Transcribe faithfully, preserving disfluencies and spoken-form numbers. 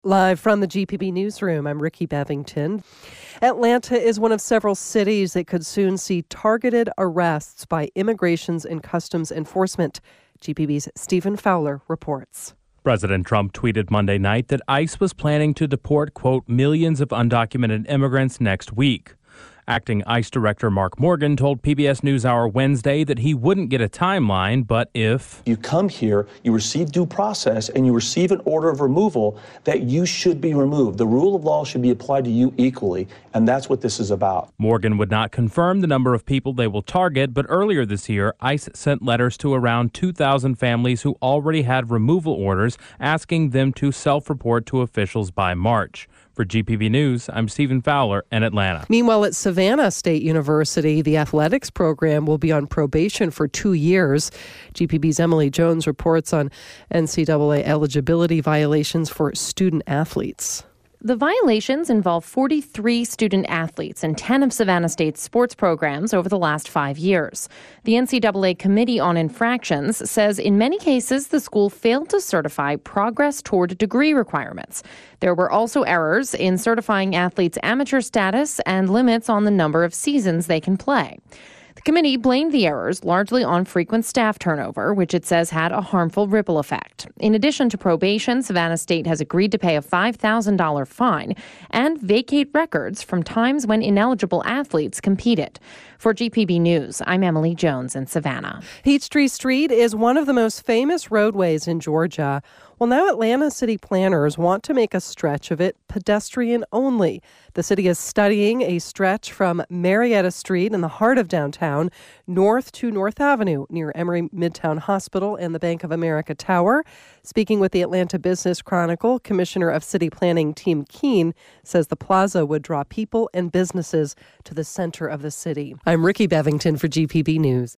Live from the G P B Newsroom, I'm Ricky Bevington. Atlanta is one of several cities that could soon see targeted arrests by Immigrations and Customs Enforcement. G P B's Stephen Fowler reports. President Trump tweeted Monday night that ICE was planning to deport, quote, millions of undocumented immigrants next week. Acting ICE Director Mark Morgan told P B S NewsHour Wednesday that he wouldn't get a timeline, but if you come here, you receive due process, and you receive an order of removal, that you should be removed. The rule of law should be applied to you equally, and that's what this is about. Morgan would not confirm the number of people they will target, but earlier this year, ICE sent letters to around two thousand families who already had removal orders, asking them to self-report to officials by March. For G P B News, I'm Stephen Fowler in Atlanta. Meanwhile, at Savannah State University, the athletics program will be on probation for two years. G P B's Emily Jones reports on N C double A eligibility violations for student athletes. The violations involve forty-three student athletes in ten of Savannah State's sports programs over the last five years. The N C double A Committee on Infractions says in many cases the school failed to certify progress toward degree requirements. There were also errors in certifying athletes' amateur status and limits on the number of seasons they can play. The committee blamed the errors largely on frequent staff turnover, which it says had a harmful ripple effect. In addition to probation, Savannah State has agreed to pay a five thousand dollars fine and vacate records from times when ineligible athletes competed. For G P B News, I'm Emily Jones in Savannah. Peachtree Street is one of the most famous roadways in Georgia. Well, now Atlanta city planners want to make a stretch of it pedestrian only. The city is studying a stretch from Marietta Street in the heart of downtown north to North Avenue near Emory Midtown Hospital and the Bank of America Tower. Speaking with the Atlanta Business Chronicle, Commissioner of City Planning Tim Keene says the plaza would draw people and businesses to the center of the city. I'm Ricky Bevington for G P B News.